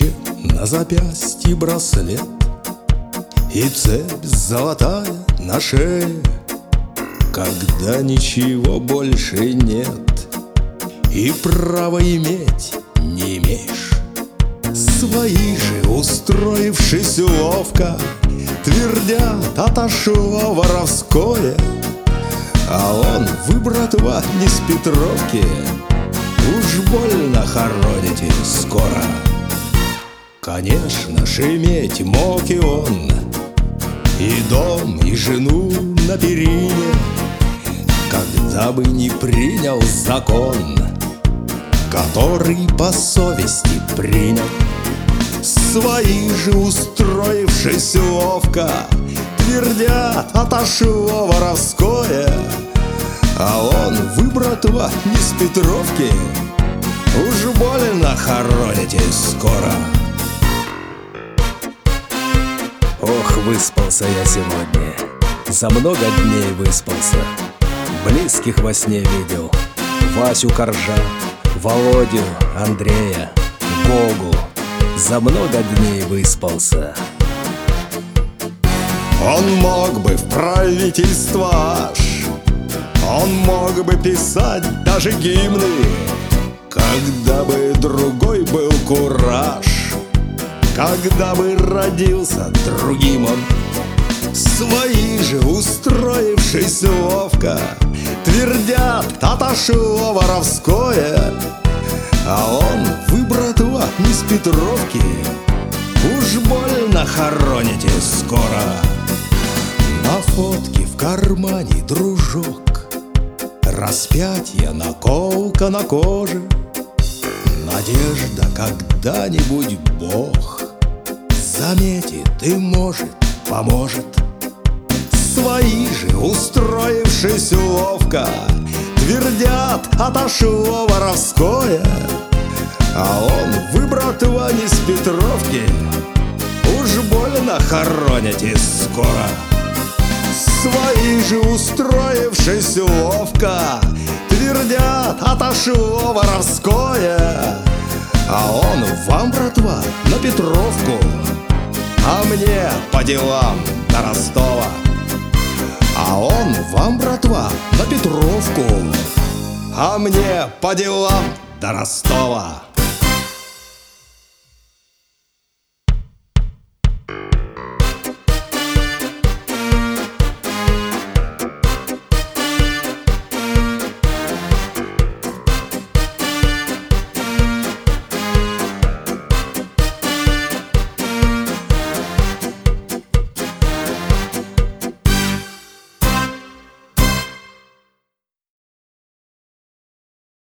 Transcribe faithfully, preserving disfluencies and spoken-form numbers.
Колечко на запястье, браслет и цепь золотая на шее. Когда ничего больше нет и права иметь не имеешь, свои же, устроившись ловко, твердят: отошло воровское. А он: вы, братва, не с Петровки, уж больно хороните скоро. Конечно, шеметь мог и он, и дом, и жену на перине, когда бы не принял закон, который по совести принял. Свои же, устроившись ловко, твердят: отошло воровское. А он: вы, братва, не с Петровки, уж больно хороните скоро. Ох, выспался я сегодня, за много дней выспался. Близких во сне видел: Васю Коржа, Володю, Андрея, Гогу. За много дней выспался. Он мог бы в правительство аж, он мог бы писать даже гимны, когда бы другой был кураж, когда бы родился другим он. Свои же, устроившись ловко, твердят: отошло воровское. А он: вы, братва, не с Петровки, уж больно хороните скоро. На фотке в кармане дружок, распятие, наколка на коже. Надежда, когда-нибудь Бог заметит и, может, поможет. Свои же, устроившись ловко, твердят: отошло воровское. А он: вы, братва, не с Петровки, уж больно хороните скоро. Свои же, устроившись ловко, твердят: отошло воровское. А он: вам, братва, на Петровку, а мне по делам до Ростова. А он: вам, братва, на Петровку, а мне по делам до Ростова.